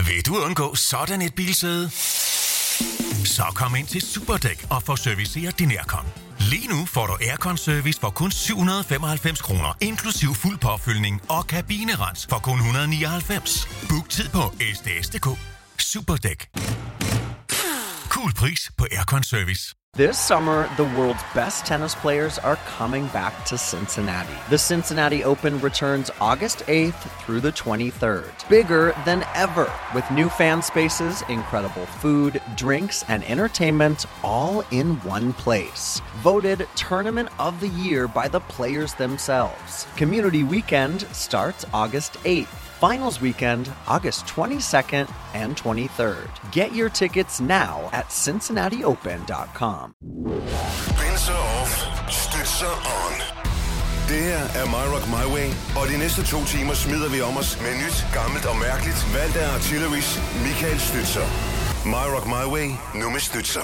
Vil du undgå sådan et bilsæde? Så kom ind til Superdæk og få serviceret din aircon. Lige nu får du aircon-service for kun 795 kroner, inklusiv fuld påfyldning og kabinerens for kun 199. Book tid på sds.dk. Superdæk. Cool pris på aircon-service. This summer, the world's best tennis players are coming back to Cincinnati. The Cincinnati Open returns August 8th through the 23rd. Bigger than ever, with new fan spaces, incredible food, drinks, and entertainment all in one place. Voted Tournament of the Year by the players themselves. Community Weekend starts August 8th. Finals weekend, August 22nd and 23rd. Get your tickets now at cincinnatiopen.com. Pinser off, støtser on. Det her er My Rock My Way, og de næste 2 timer smider vi om os med nyt, gammelt og mærkeligt, valgt af Artillery's Michael Støtser. My Rock My Way, nu med Støtser.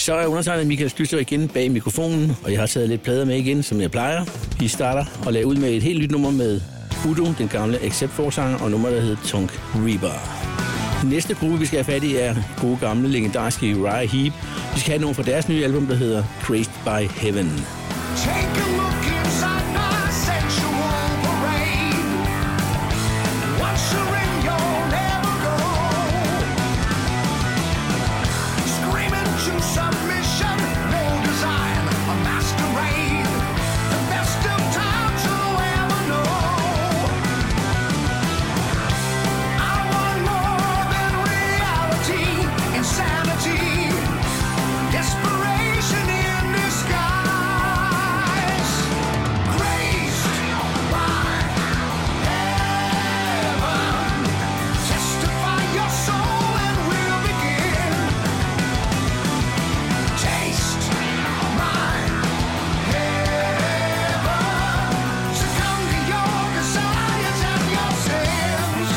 Så er undertegnet Michael Stützer igen bag mikrofonen, og jeg har taget lidt plader med igen, som jeg plejer. Vi starter og lader ud med et helt nyt nummer med Udo, den gamle Accept-forsanger, og nummer, der hedder Tonk Reaper. Næste gruppe, vi skal have fat i, er gode gamle, legendariske Uriah Heep. Vi skal have nogle fra deres nye album, der hedder Crazed by Heaven. Take a look inside my sensual parade. Once you're in, you'll never go. Screaming to submission, no design, a masquerade. The best of times you'll ever know. I want more than reality, insanity, desperation in disguise. Crazed by heaven, testify your soul and we'll begin. Taste my heaven, succumb to your desires and your sins.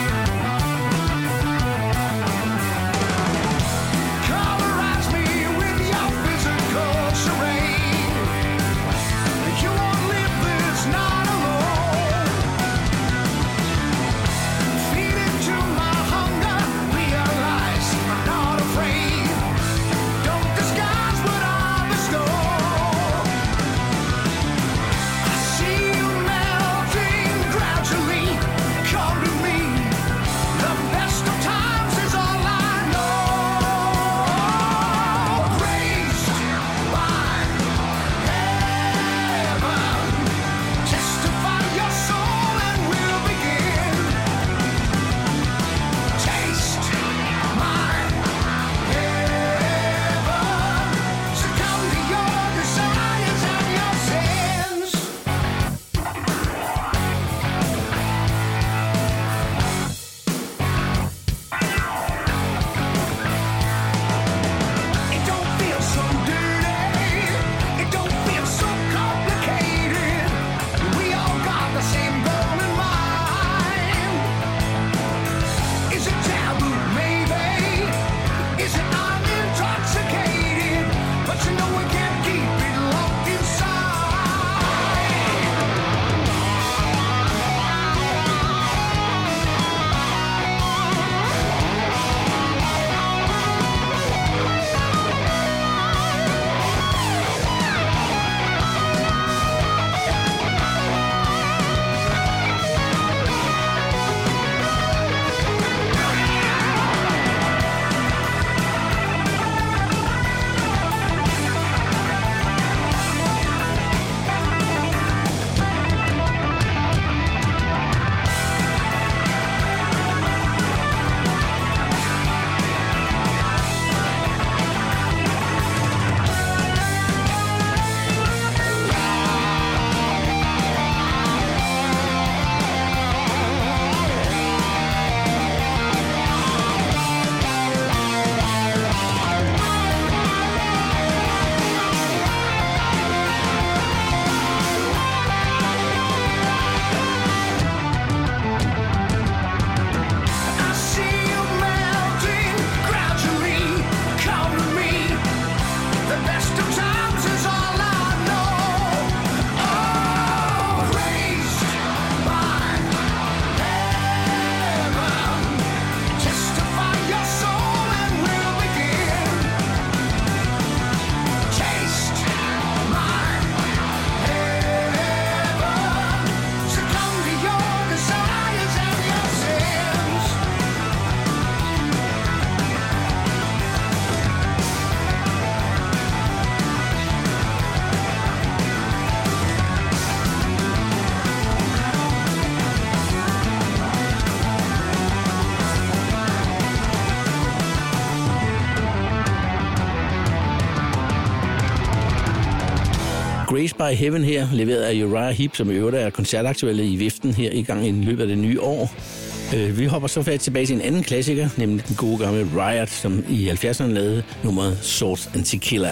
Colorize me with your physical charade. You won't live this night alone. Feed into my hunger, realize I'm not afraid. Don't disguise what I bestow. I see you melting gradually. Come to me. The best of times is all I know. Crazed by heaven, testify your soul and we'll begin. Taste my heaven, succumb to your desires and your sins. It don't feel so dirty. It don't feel so complicated. We all got the same goal in mind. Is it taboo? Maybe. Is it I'm intoxicated? But you know we can't keep it locked inside. I see you melting gradually. Come to me. The best of times is all I know. Oh, crazed by heaven, testify your soul and we'll begin. Taste my heaven, succumb to your desires and your sins. Crazed by Heaven her, leveret af Uriah Heep, som i øvrigt er koncertaktuelle i viften her i gang i løbet af det nye år. Vi hopper så fat tilbage til en anden klassiker, nemlig den gode gamle Riot, som i 70'erne lavede nummeret Salt and Tequila.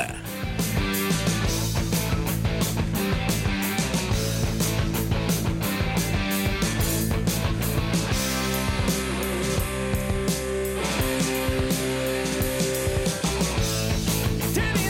Did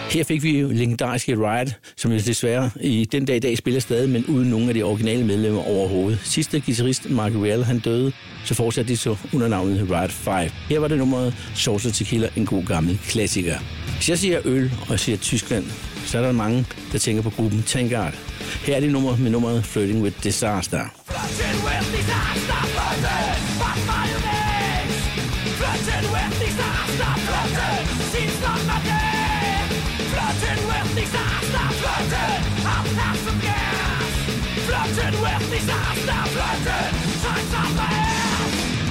Her fik vi jo legendariske Riot, som jo desværre i den dag i dag spiller stadig, men uden nogen af de originale medlemmer overhovedet. Sidste guitarist, Mark Real, han døde, så fortsatte de så under navnet Riot 5. Her var det nummeret Saucer Tequila, en god gammel klassiker. Hvis jeg siger øl, og jeg siger Tyskland, så er der mange, der tænker på gruppen Tankard. Her er det nummer med nummeret Flirting with Disaster. Flirting with disaster, flirting, but mayonnaise. Flirting with disaster, flirting, seems not my day. Flirting with disaster, flirting, I'll have some gas. Flirting with disaster, flirting, times on my ass.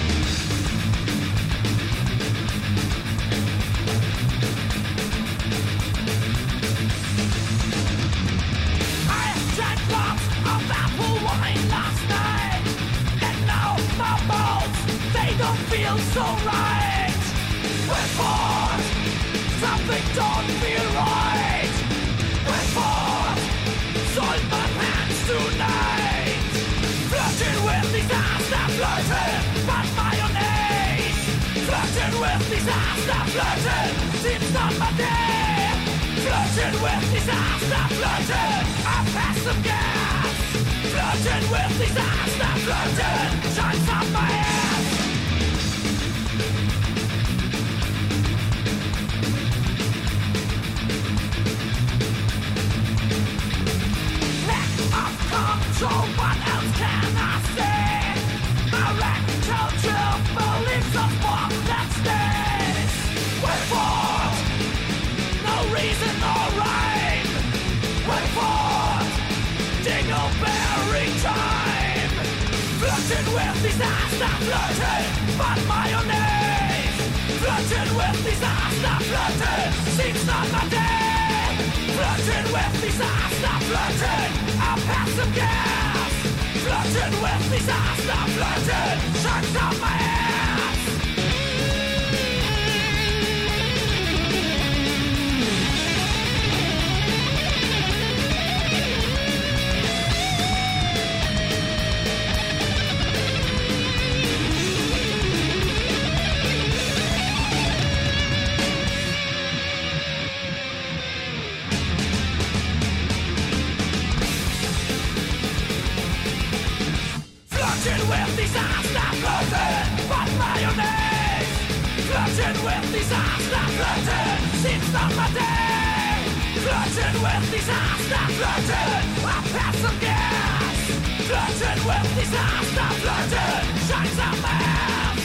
I drank lots of apple wine last night, and now my bones, they don't feel so right. We're bored, something don't feel right. We're bored, sold my pants tonight. Flirting with disaster, flirting, but mayonnaise. Flirting with disaster, flirting, seems not my day. Flirting with disaster, flirting, I pass some gas. Flirting with disaster, flirting, shines on my ass. Lack of control, what else can I say? My rectal chill believes of what that stays. We're bored, no reason or rhyme. We're bored, dingleberry time. Flirting with disaster, flirting, but mayonnaise. Flirting with disaster, flirting, seems not my day. Flirting with disaster, flirting, I'll pass some gas. Flirting with disaster, flirting, sharks on my ass. Flirting with disaster, flirting, but mayonnaise. Flirting with disaster, flirting, seems not my day. Flirting with disaster, flirting, I pass some gas. Flirting with disaster, flirting, shines on my ass.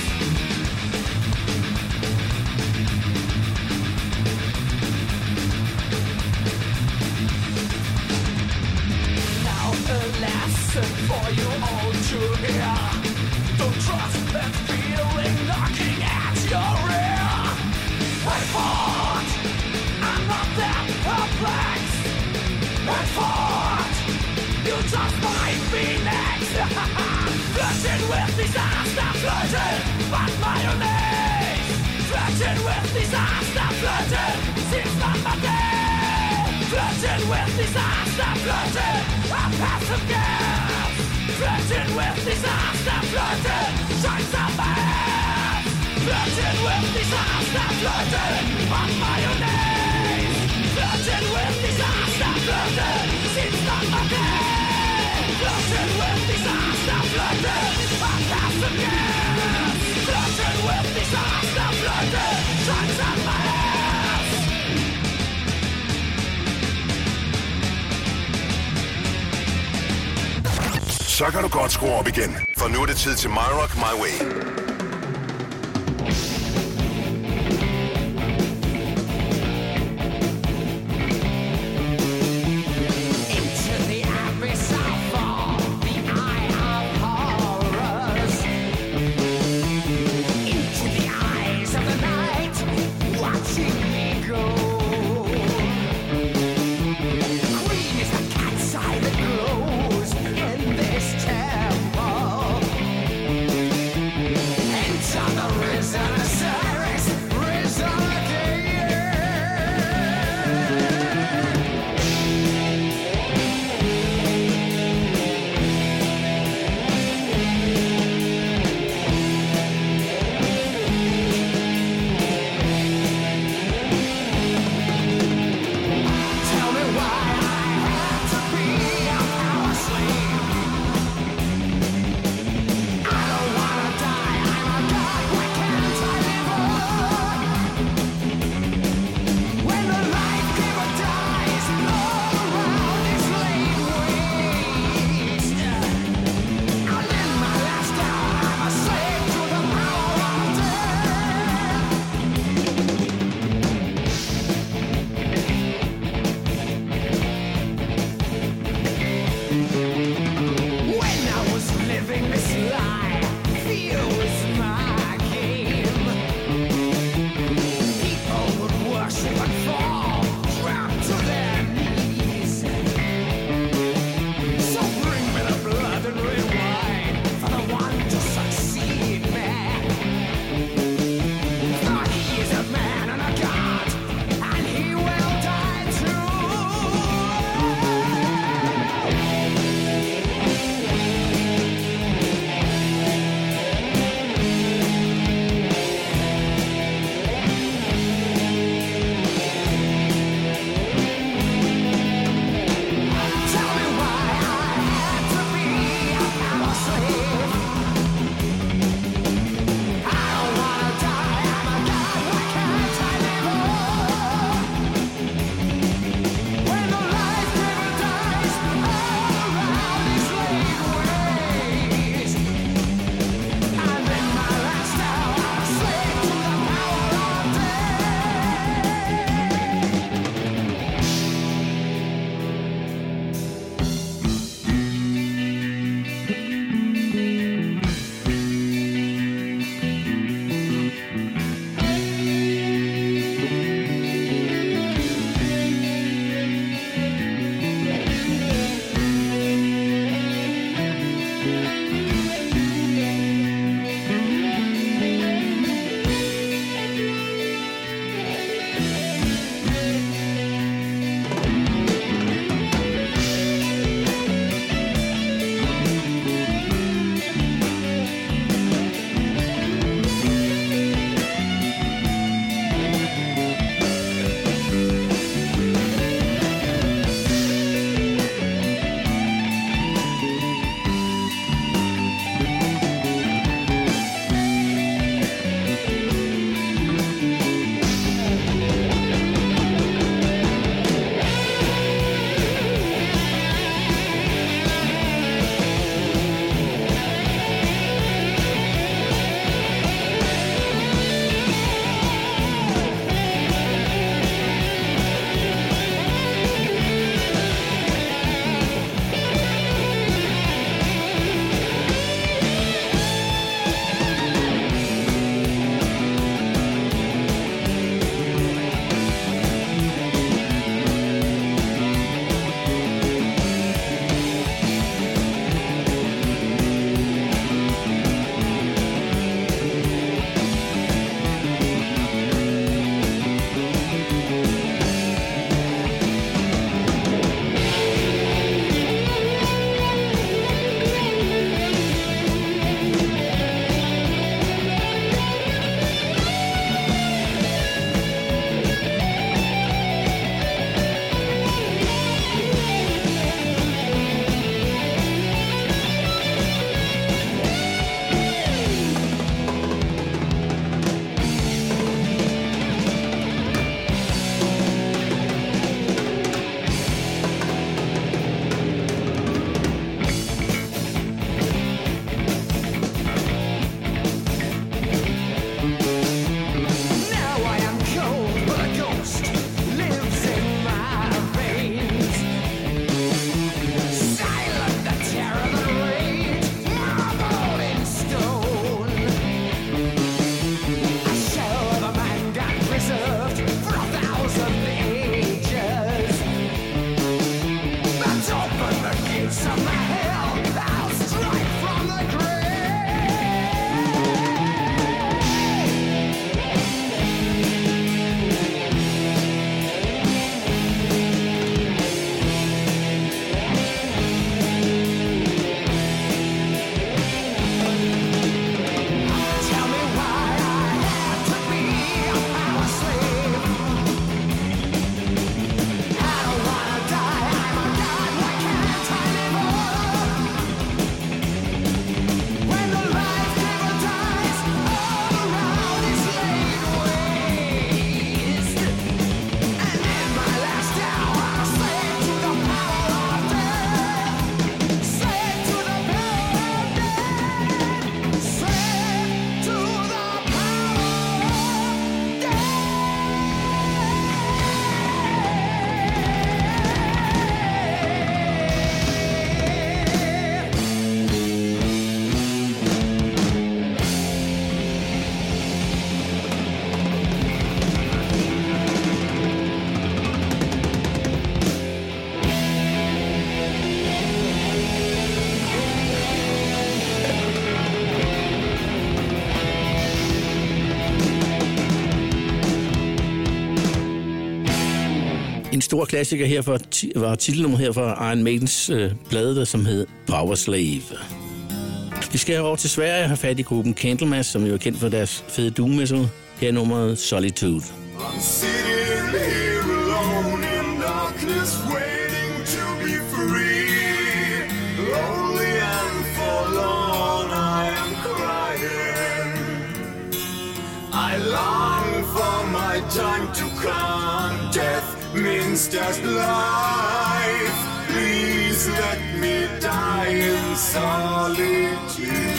Now a lesson for you all to hear. Don't trust that feeling knocking at your ear. Wait for it, I'm not that perplexed. Wait for it, you just might be next. Flirting with disaster, flirting, but mayonnaise. Flirting with disaster, flirting, seems not my day. Flirting with disaster, flirting, I pass some gas. Flirting with disaster, flirting, shines on my ass. Flirting with disaster, flirting, but mayonnaise. Flirting with disaster, flirting, seems not my day. Flirting with disaster, flirting, I pass some gas. Flirting with disaster, flirting, shines on my ass. Så kan du godt skrue op igen, for nu er det tid til My Rock My Way. Into the abyss I fall, the eye of horrors. Into the eyes of the night, watching me go. Green is the cat's eye that glows in this temple. stor klassiker her var titelnummer her fra Iron Maidens plade, der som hed Power Slave. Vi skal over til Sverige og have fat i gruppen Candlemass, som jo er kendt for deres fede doom-metal. Her er nummeret Solitude. I'm sitting here alone in darkness, waiting to be free. Lonely and forlorn, I am crying. I long for my time to come. Death means just life. Please let me die in solitude.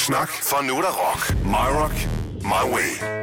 snak, for nu er der rock. My Rock, My Way.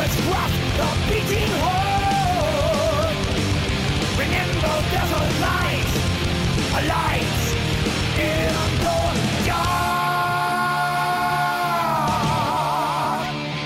spirits rock the beating heart. Remember there's a light in the dark.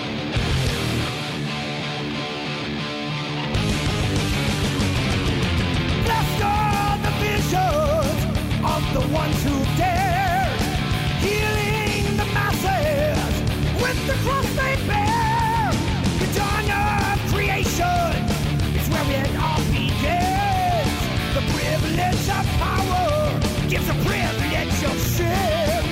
Blessed are the visions of the ones who dared, healing the masses with the cross they bear. The dawn of creation is where it all begins. The privilege of power gives a privilege of sin.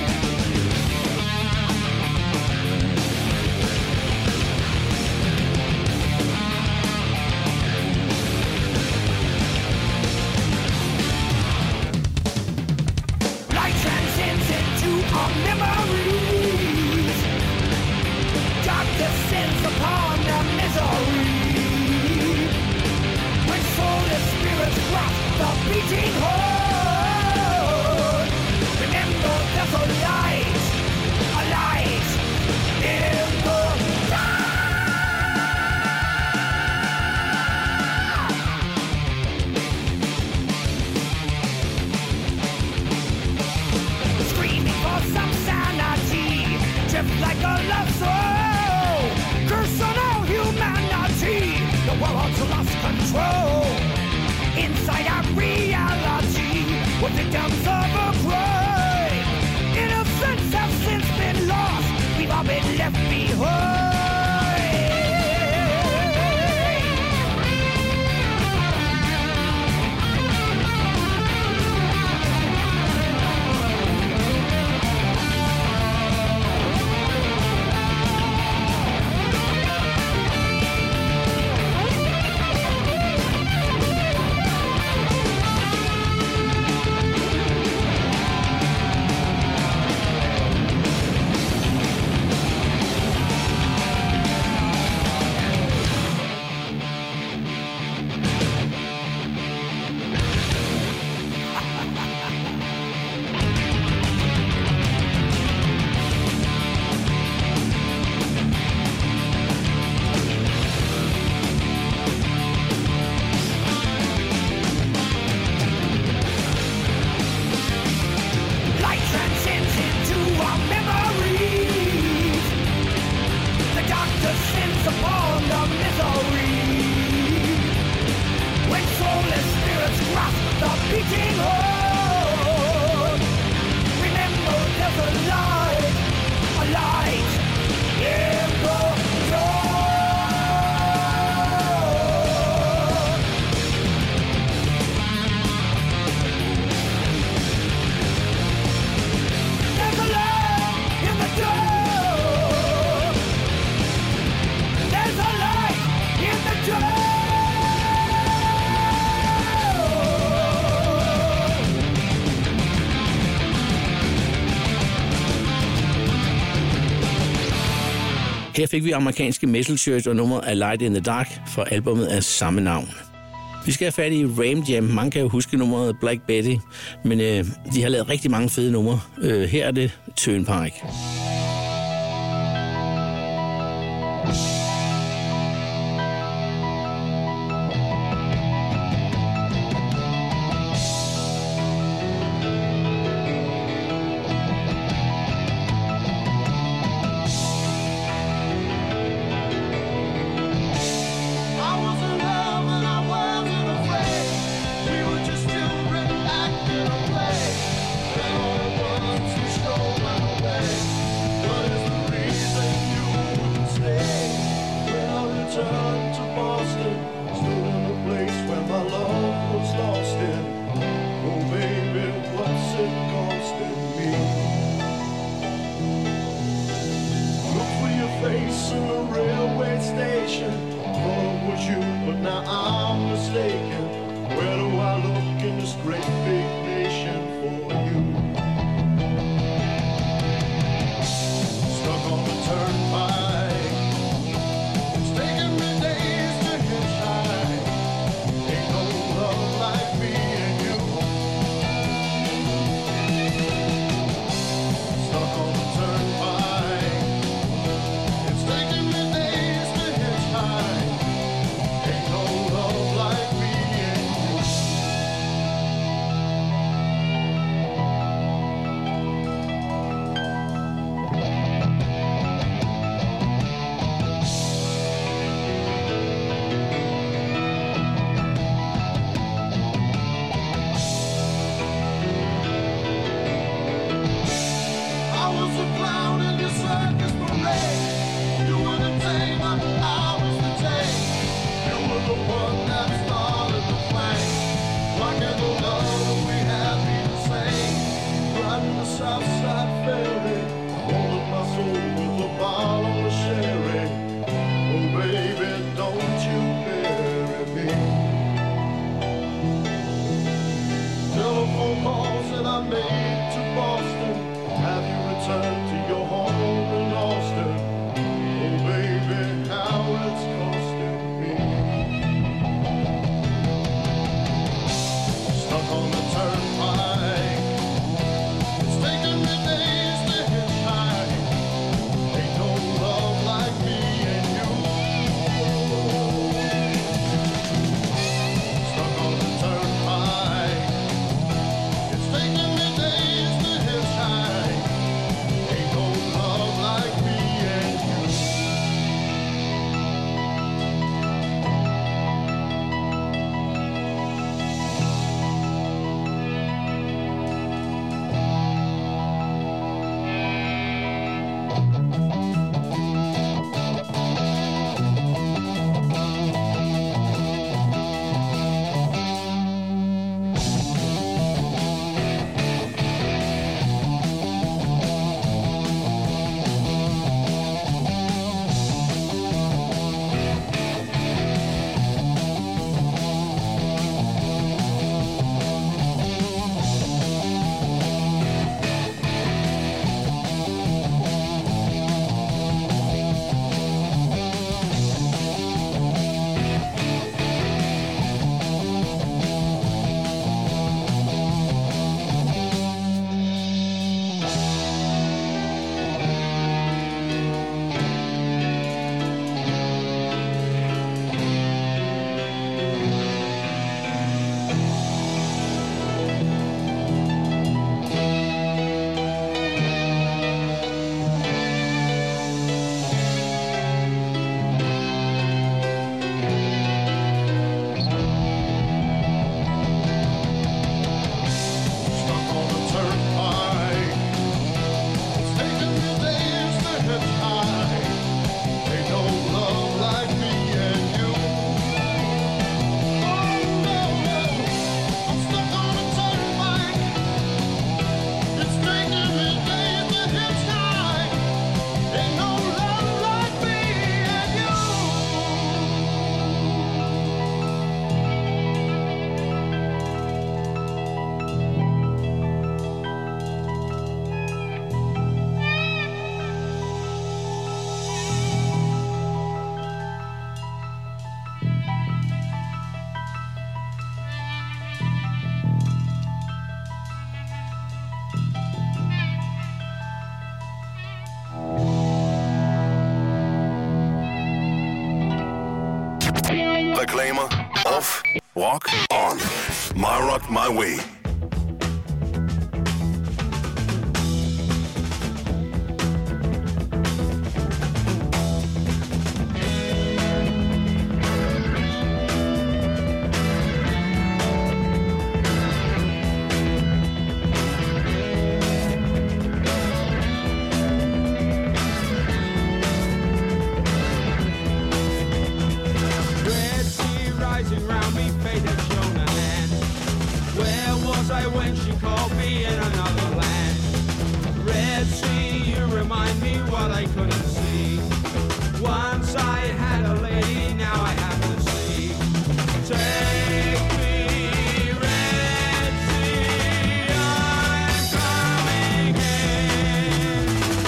Light transcends into our memories. Dark descends upon the misery. When soulless spirits rock the beating heart, remember there's a light in the dark. Screaming for some sanity, drift like a love soul. Curse on all humanity, the world's lost control. Inside our reality, we're victims of a crime. Innocence has since been lost, we've all been left behind. Her fik vi amerikanske Metal Church og nummeret A Light in the Dark fra albumet af samme navn. Vi skal have fat i Ram Jam. Man kan jo huske nummeret Black Betty, men de har lavet rigtig mange fede numre. Her er det Turnpike. Stole my way. calls that I made to Boston. Have you returned to your home in Austin? Oh baby, how it's costing me. Stuck on the turnpike, it's taken me days to hitchhike. Ain't no love like me and you. Stuck on the turnpike, it's taken me days to hitchhike. Ain't no love like me and you. Stuck on the turnpike, it's taken me days to hitchhike. Ain't no love like me and you. Oh no, no, I'm stuck on the turnpike. It's taken me days to hitchhike. Ain't no love like me and you. Reklamer off, rock on. My Rock My Way. Red sea rising round me, fate had shown a hand. Where was I when she called me in another land? Red sea, you remind me what I couldn't see. Once I had a lady, now I have to see. Take me, Red Sea, I'm coming in.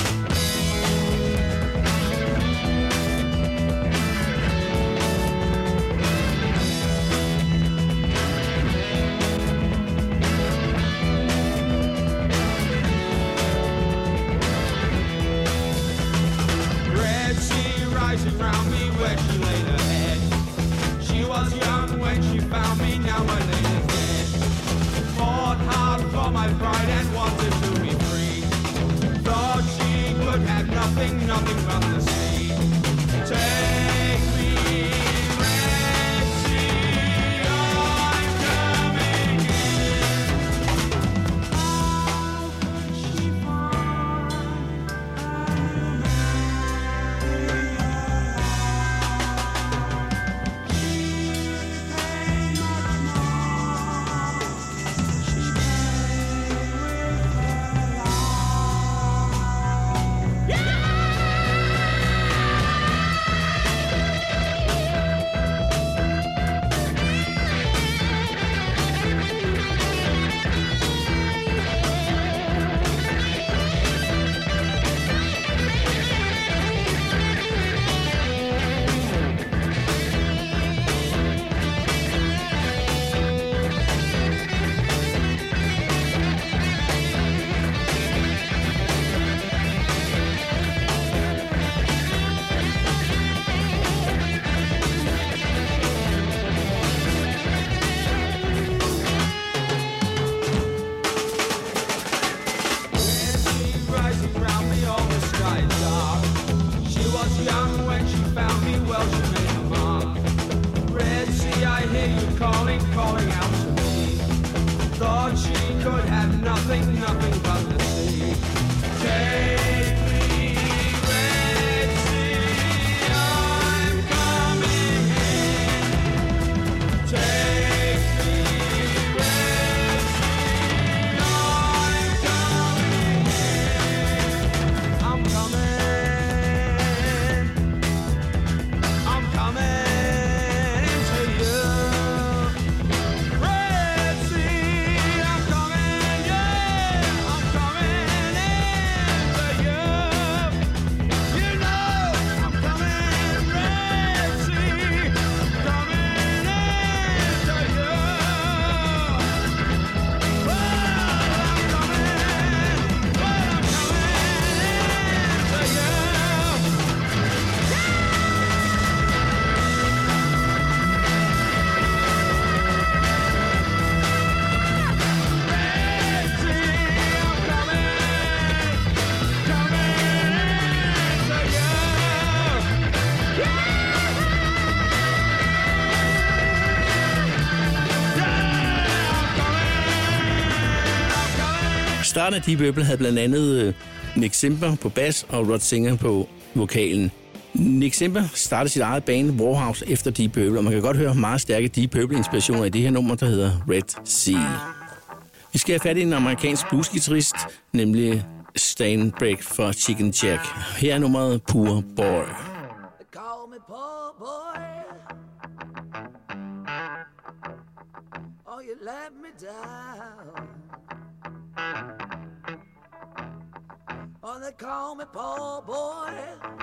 Red sea rising round me where she laid her head. She was young when she found me, now my lady's dead. Fought hard for my pride and wanted to be free. Thought she could have nothing, nothing but the sea. Take me, Red Sea, I'm coming in. How could she find Yeah! but she could have nothing but the sea. Take me, Red Sea, I'm coming in. Take me, Red Sea, I'm coming in. I'm coming to you. Red Sea, I'm coming, yeah, I'm coming into you. You know I'm coming, Red Sea, coming into you. Well, I'm coming into you. Starten af Deep Purple havde blandt andet Nick Simper på bas og Rod Singer på vokalen. Nick Simper startede sit eget band Warhouse efter Deep Purple, og man kan godt høre meget stærke Deep Purple-inspirationer i det her nummer, der hedder Red Sea. Vi skal have fat i en amerikansk bluesgitarrist, nemlig Stan Break fra Chicken Jack. Her er nummeret Poor Boy. Call me poor boy. Oh, you let me down. Oh, they call me poor boy.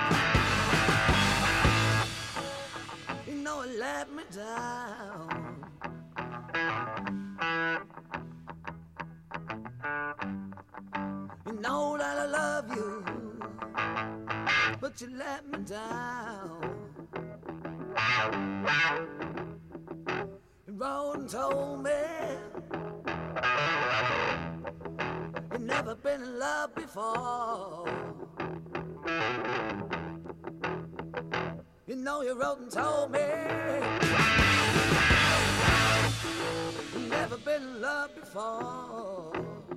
You know it let me down. You know that I love you, but you let me down. You wrote and told me you've never been in love before. You know you wrote and told me you've never been in love before.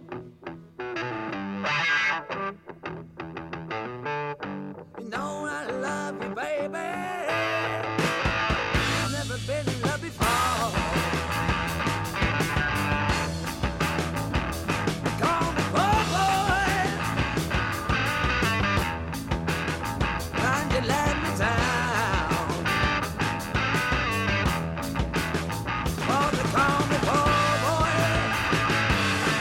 You know I love you, baby. You've never been in love before. Call me poor boy, and you let me down. Oh, they call me poor boy.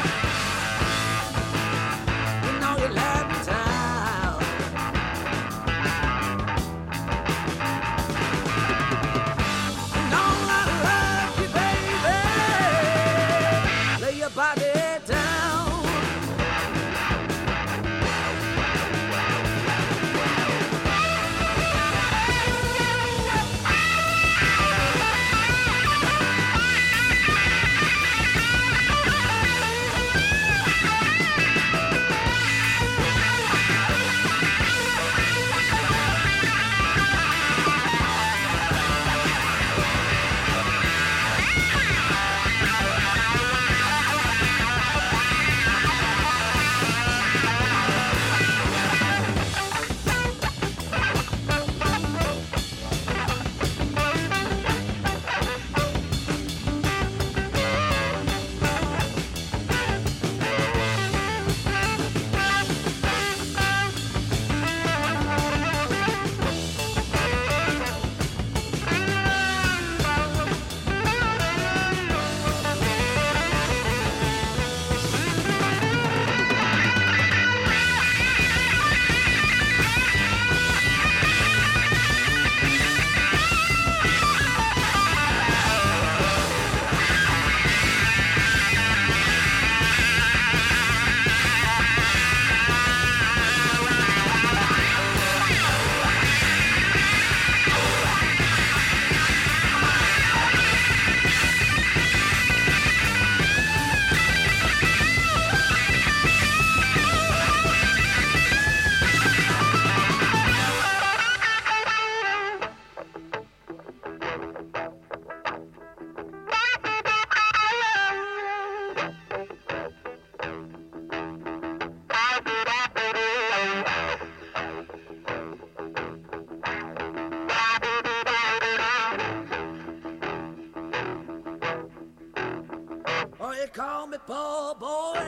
Oh, you call me poor boy.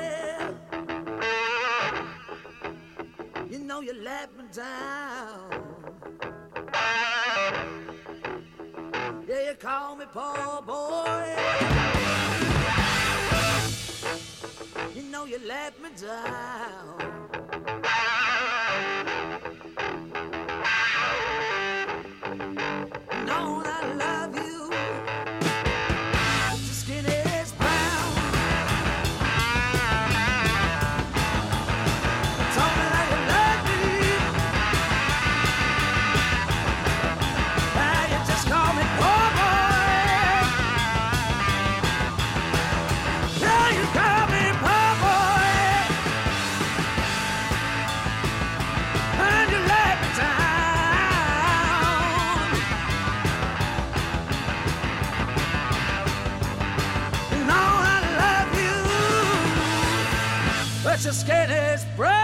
You know you let me down. Yeah, you call me poor boy. You know you let me down. Know that I love you. Your skin is brown. Told me that you love me. Now you just call me poor boy. Yeah, you call me poor boy. And you let me down. You know I love you, but your skin is brown.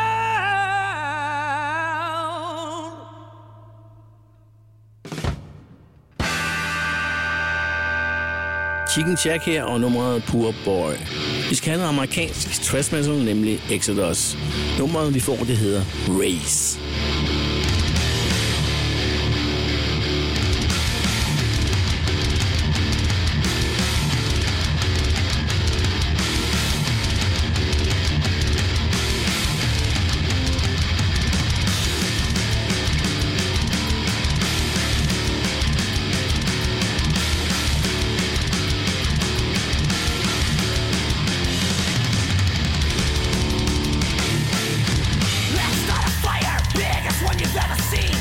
Chicken Shack her og nummeret Poor Boy. Vi skal have noget amerikansk thrash metal, nemlig Exodus. Nummeret vi får, det hedder Race. Let's start a fire, biggest one you've ever seen.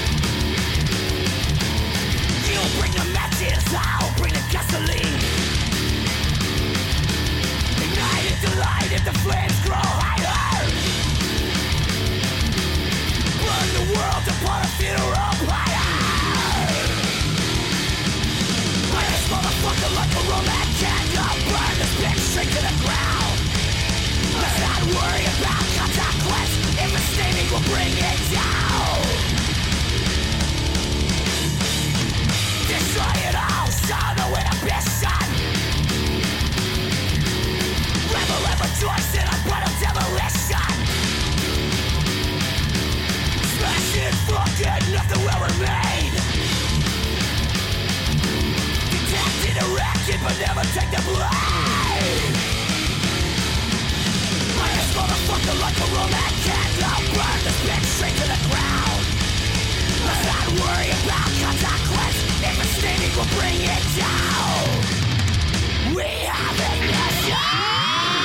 You bring the matches, I'll bring the gasoline. Ignite it, delight it, the flames grow higher. Burn the world upon a funeral pyre. Burn this motherfucker like a Roman candle. Burn this bitch straight to the ground. Let's not worry about consequence. If it's steaming, we'll bring it down. Destroy it all, show no inhibition. Rebel and rejoice in unbridled demolition. Smash it, fuck it, nothing will remain. Detect it, erect it, but never take the blame. Burn this motherfucker like a Roman candle. Burn this bitch straight to the ground. Let's not worry about consequence. If it's steaming, we'll bring it down. We have ignition.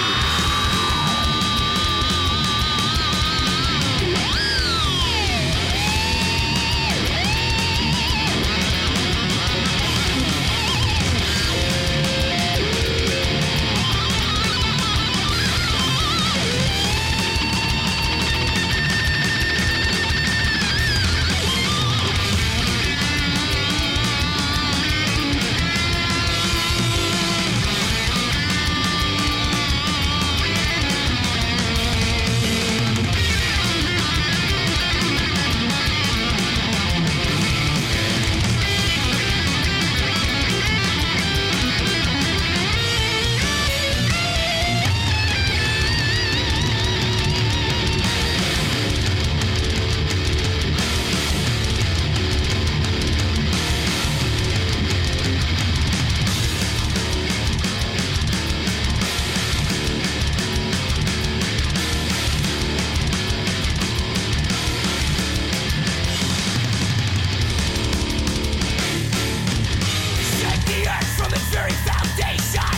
Shake the earth from its very foundation.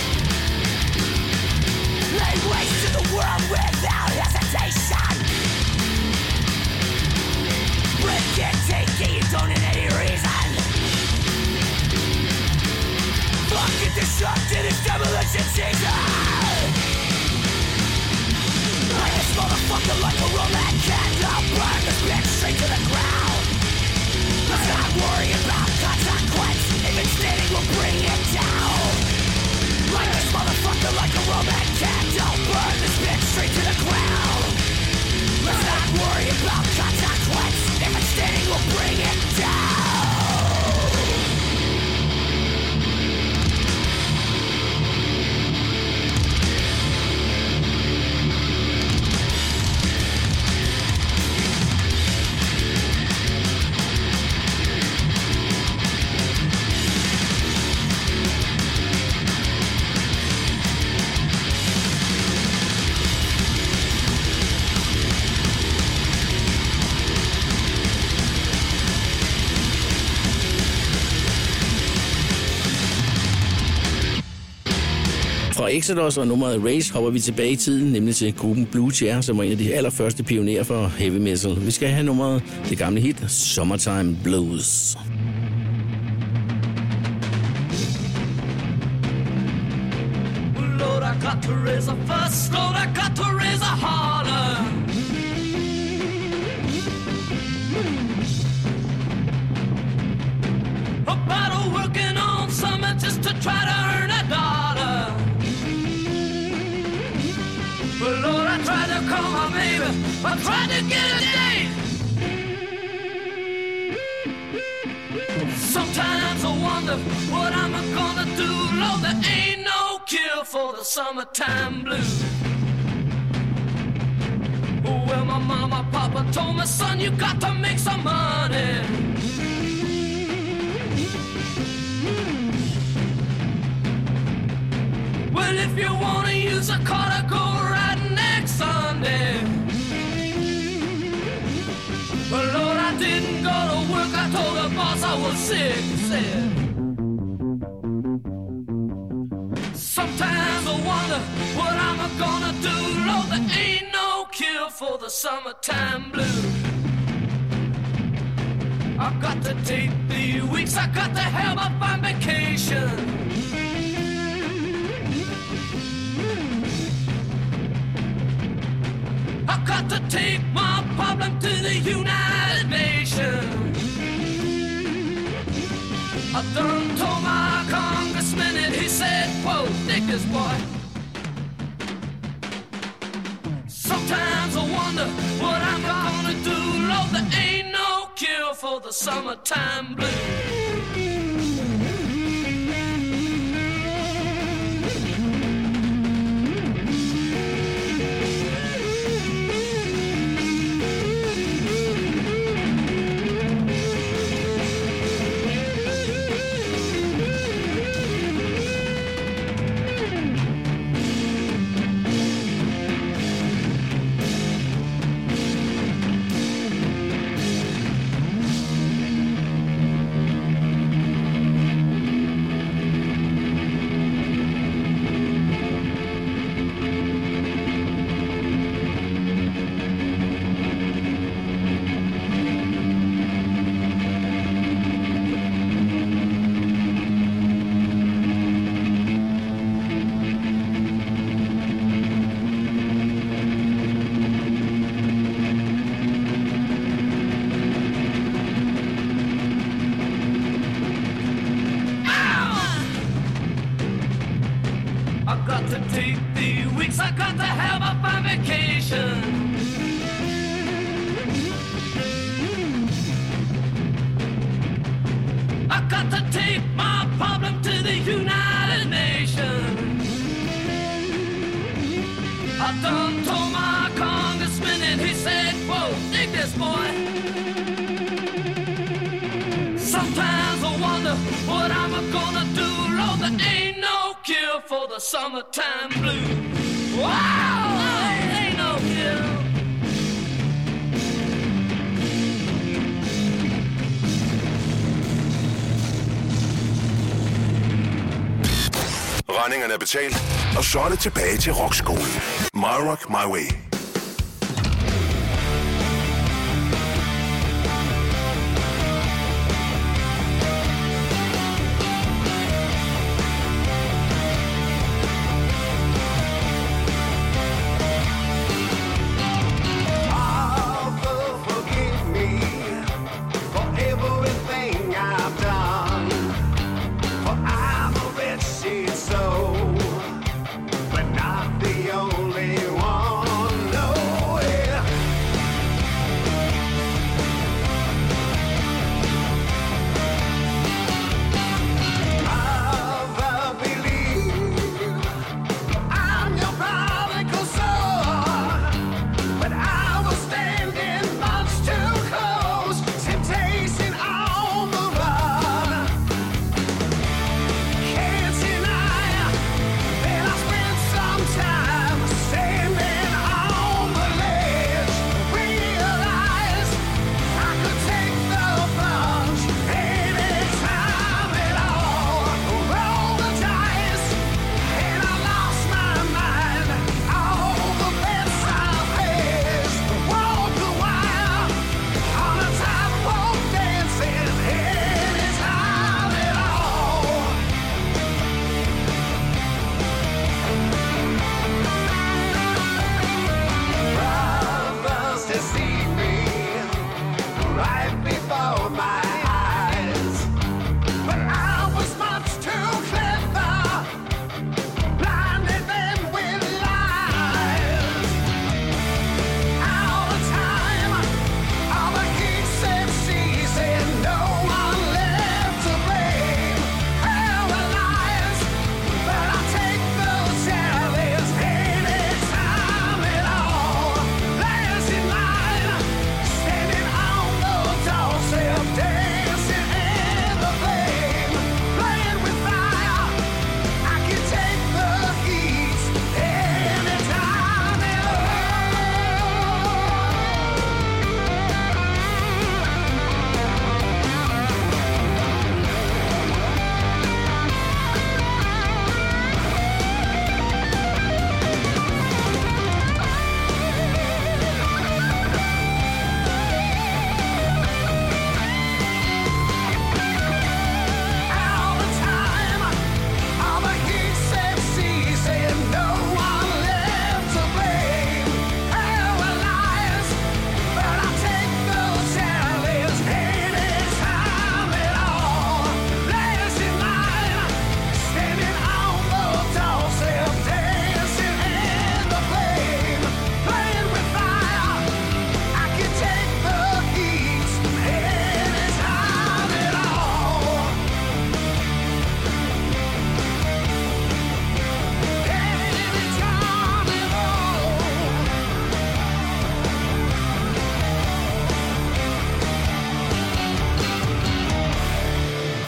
Lay waste to the world without hesitation. Break it, take it, you don't need any reason. Fuck it, destruct it, it's demolition season. Burn this motherfucker like a Roman candle. Burn this bitch straight to the ground. Let's not worry about consequence. If it's standing, we'll bring it down. Light this motherfucker like a Roman candle. Burn this bitch straight to the ground. Let's not worry about consequence. If it's standing, we'll bring it down. og Exodus og nummeret Race hopper vi tilbage i tiden, nemlig til gruppen Blue Chair, som var en af de allerførste pionerer for heavy metal. Vi skal have nummeret, det gamle hit, Summertime Blues. Lord, I got to raise a fuss, Lord, I got to raise a holler. About working on something just to try to earn a dollar. But Lord, I tried to call my baby, I tried to get a date. Sometimes I wonder what I'm gonna do, Lord, there ain't no cure for the summertime blues. Well, my mama, papa told me, son, you got to make some money. Well, if you wanna use a car to go right next Sunday. But Lord, I didn't go to work, I told the boss I was sick, said. Sometimes I wonder what I'm gonna do, Lord, there ain't no cure for the summertime blues. I've got to take the weeks, I got to have a fine vacation. I got to take my problem to the United Nations. I done told my congressman and he said, whoa, dig this boy. Sometimes I wonder what I'm gonna do, Lord, there ain't no cure for the summertime blues. Summertime blues. Wow, ain't no kill. Regningerne er betalt, og så er det tilbage til rockskolen. My Rock My Way. But not the only one.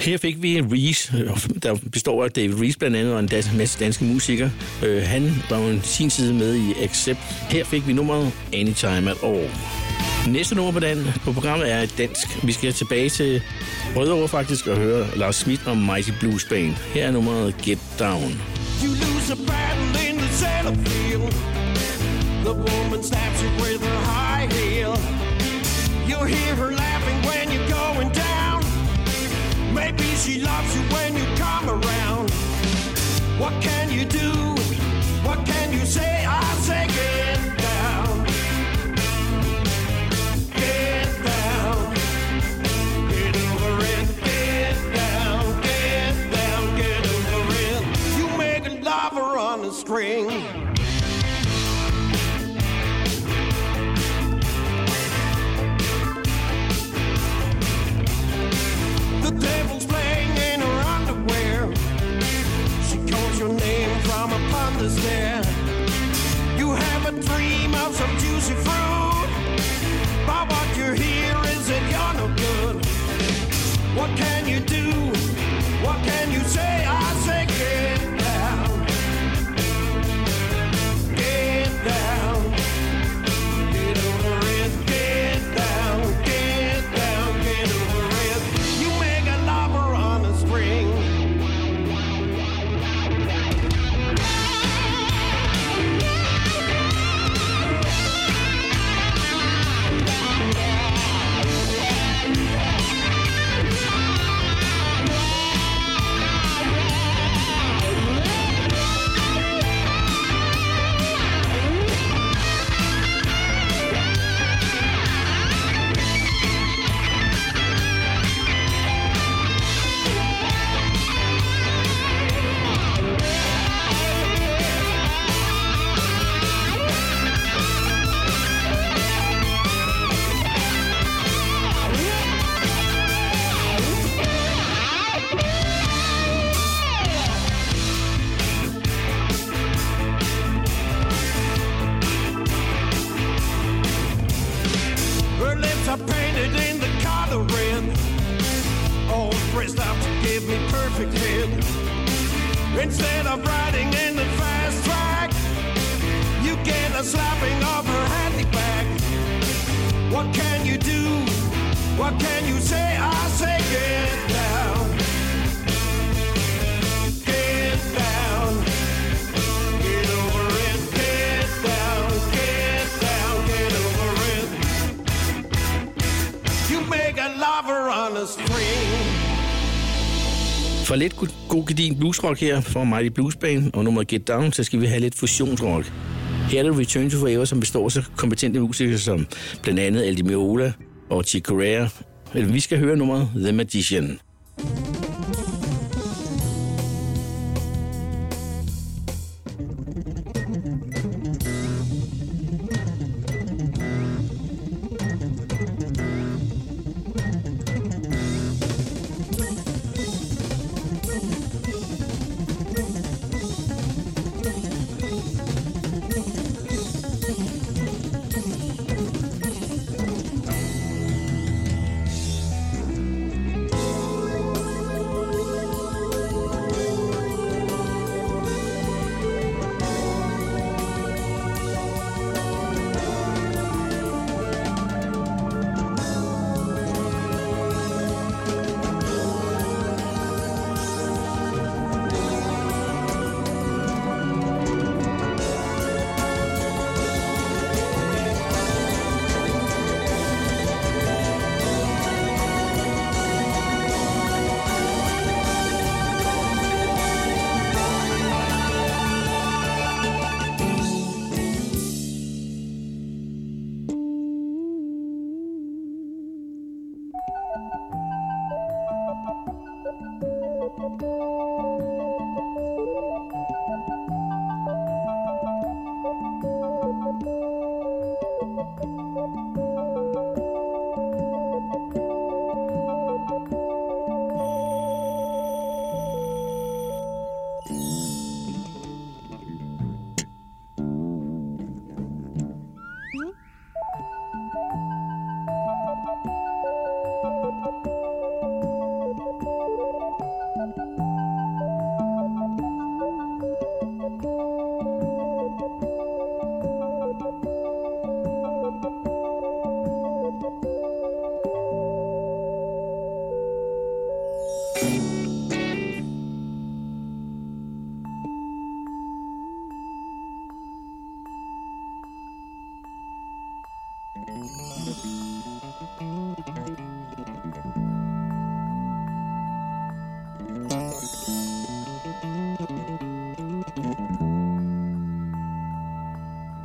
Her fik vi Reese, der består af David Reese blandt andet, og en masse danske musikere. Han var jo sin side med i Accept. Her fik vi nummeret Anytime at All. Næste nummer på programmet er et dansk. Vi skal tilbage til Rødovre faktisk og høre Lars Smith og Mighty Blues Band. Her er nummeret Get Down. You lose a battle in the center field. The woman snaps you with her high heel. You hear her laughing when you're going down. Maybe she loves you when you come around. What can you do? What can you say? I say get down. Get down. Get over it. Get down. Get down. Get over it. You make a lover on a string. The devil's playing in her underwear. She calls your name from upon the stair. You have a dream of some juicy fruit, but what you hear is that you're no good. What can you do? What can you say? I say get down. Get down. Get over it. Get down. Get down. Get over it. You make a lover on a string. Her lips are painted in the color red, all dressed up to give me perfect head. Instead of riding in the fast track, you get a slapping of her handy back. What can you do? What can you say? I say get down. Get down. Get over it. Get down. Get down. Get over it. You make a lover on a string. For lidt god gedin bluesrock her fra Mighty Blues Band og nummeret Get Down, så skal vi have lidt fusionsrock. Her er det Return to Forever, som består af så kompetente musikere som blandt andet Aldi Meola og Chick Corea. Vi skal høre nummeret The Magician.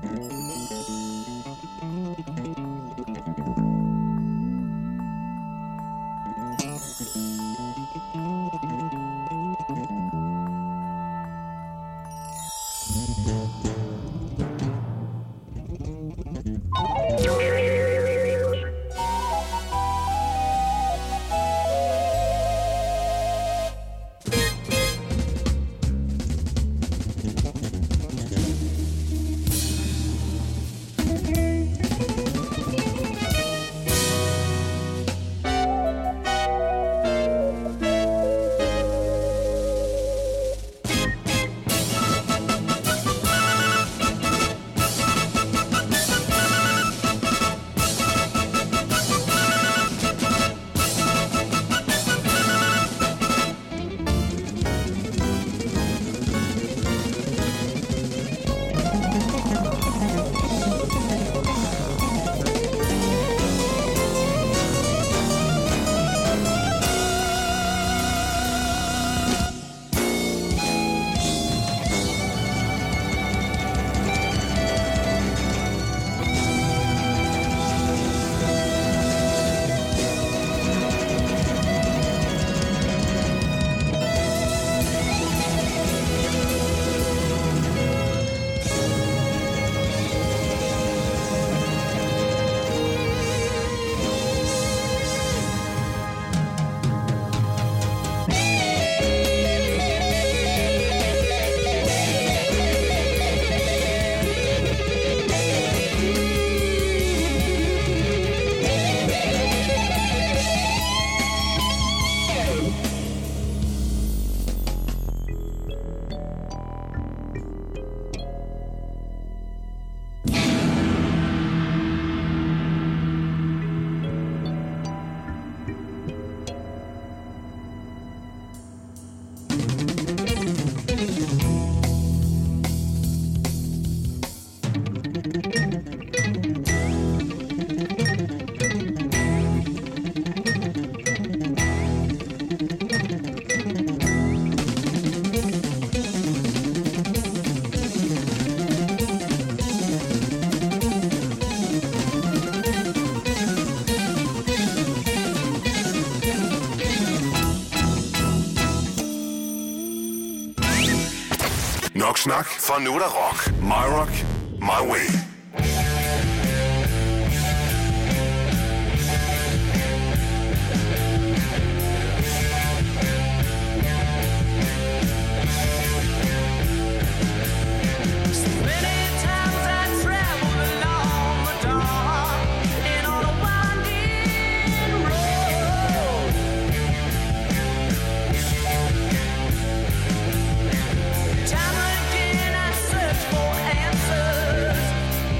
Nok snak, for nu er der rock. My Rock, My Way. Time again I search for answers.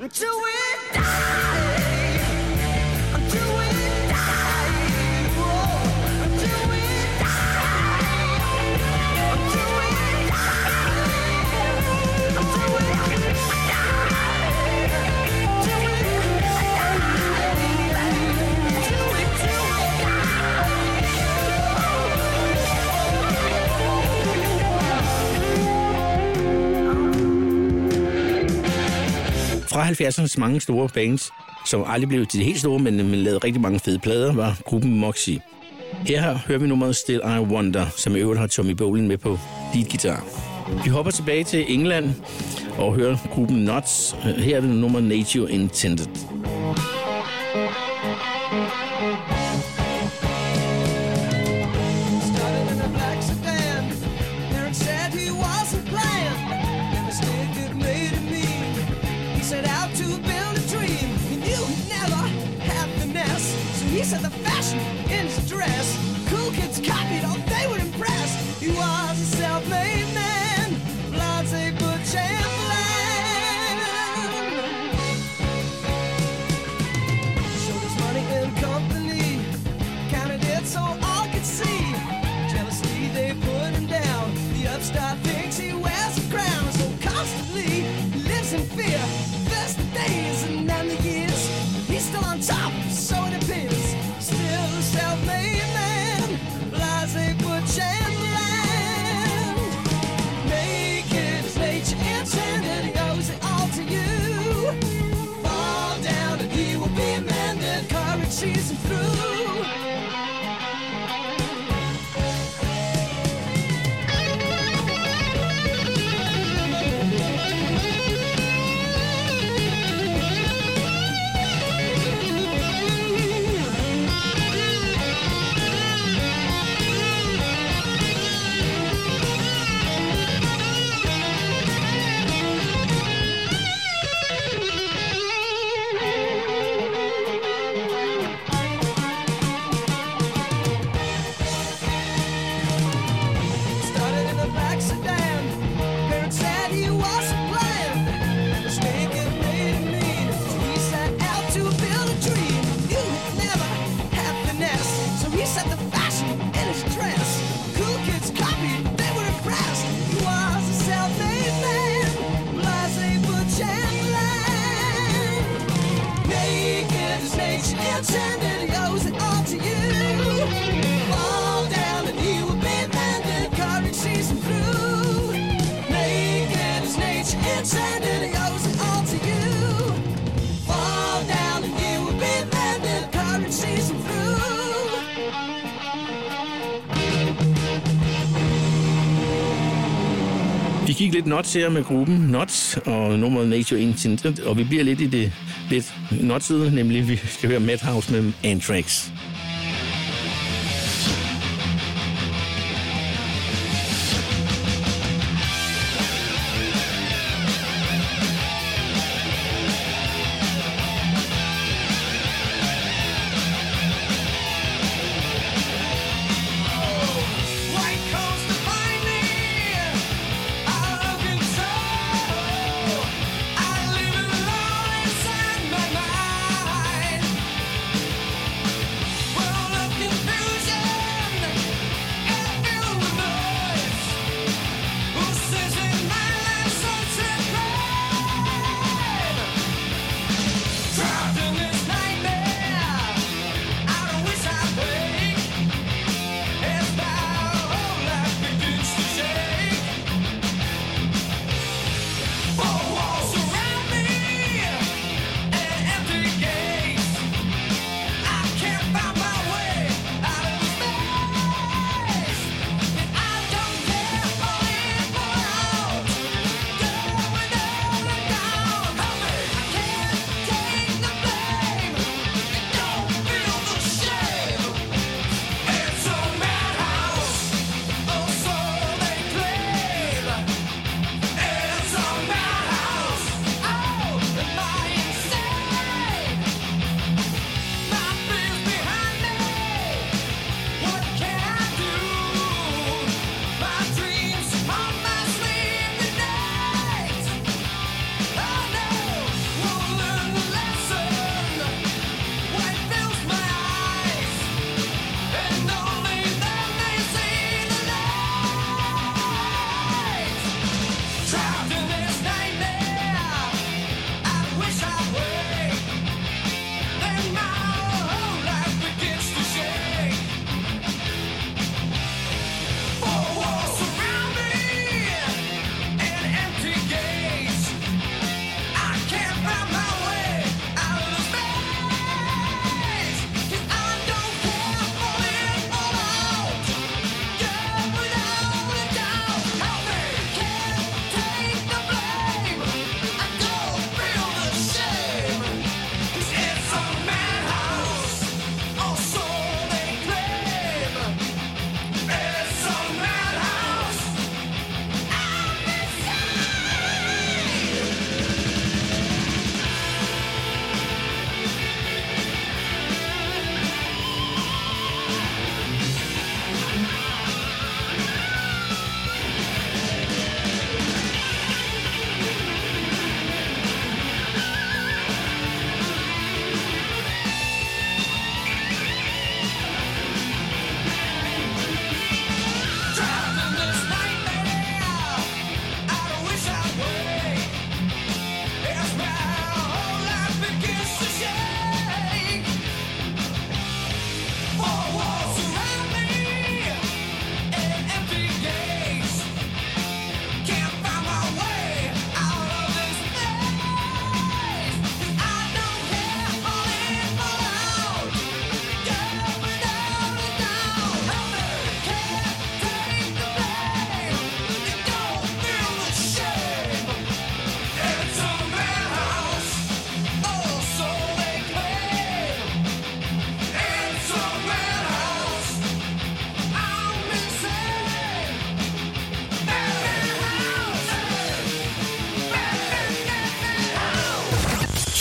until we die. Until we die. Oh, until we die. Until we die. Until we Fra 70'ernes mange store bands, som aldrig blev til de helt store, men lavede rigtig mange fede plader, var gruppen Moxie. Her hører vi nummeret Still I Wonder, som i øvrigt har Tommy Bolin med på leadguitar. Vi hopper tilbage til England og hører gruppen Nuts. Her er det nummer Nature Intended. He said the fashion in his dress. Cool kids copied, oh, they were impressed. He was a self-made man, Beyonce but Chamberlain. Showed his money and company, counted it so all could see. Jealously they put him down. The upstart thinks he wears a crown. So constantly he lives in fear. First the days and then the years. He's still on top, so it appears. Still a self-made man, blase but Chamberlain. Naked is nature intended, he owes it all to you. Fall down and he will be amended, courage sees him through. Vi gik lidt Nuts her med gruppen Nuts og nummeret Nature Intended, og vi bliver lidt i det lidt nutsede, nemlig vi skal høre Madhouse med Anthrax.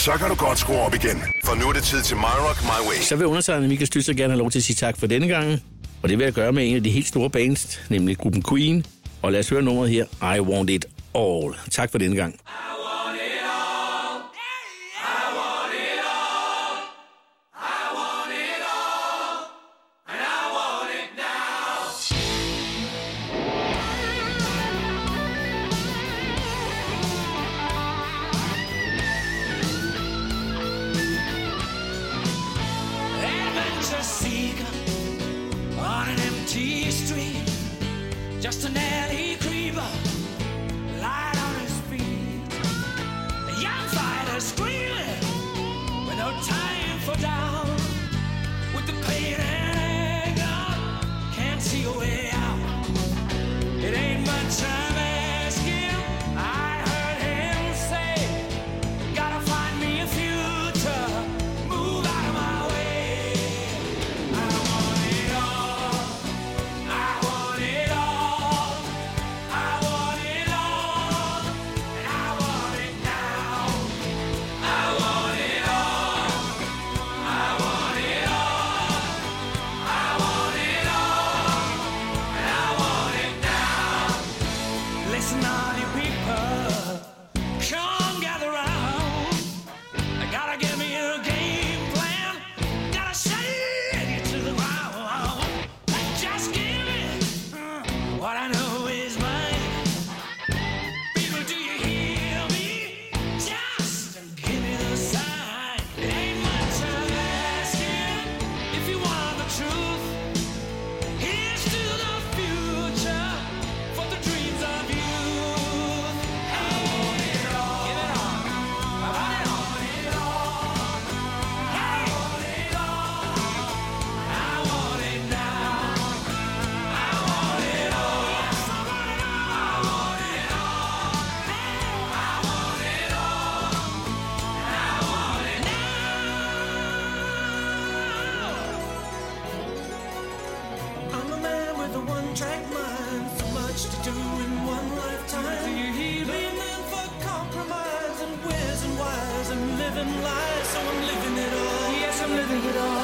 Så kan du godt skrue op igen. For nu er det tid til My Rock My Way. Så vil undertegnede Michael Støtzer gerne have lov til at sige tak for denne gang. Og det vil jeg gøre med en af de helt store bands, nemlig gruppen Queen. Og lad os høre nummeret her, I Want It All. Tak for denne gang. Just an alley creeper, light on his feet. A young fighter screaming with no time for down. With the pain and anger, can't see a way out. It ain't much I'm asking. I heard him say, gotta find me a future, move out of my way. I want it all. I want it all. I want it all, and I want it now. I want it all. I want it all. I want it all, and I want it now. Listen, all you people, come gather round. I gotta give me a game plan. Gotta shake it to the ground. Just give me what I know is mine. People, do you hear me? Just give me the sign. It ain't much I'm asking. If you want the truth, here's to the future for the dreams of youth. I want it all. Give it all. I want it all. I want it all. I want it now. I want it all. Yes, I want it all. I want it all. I want it all. I want it now. I'm a man with a one-track mind. So much to do in one lifetime. Do you hear me? Living for compromise and where's and whys and living lies. So I'm living it all. Yes, I'm living it all.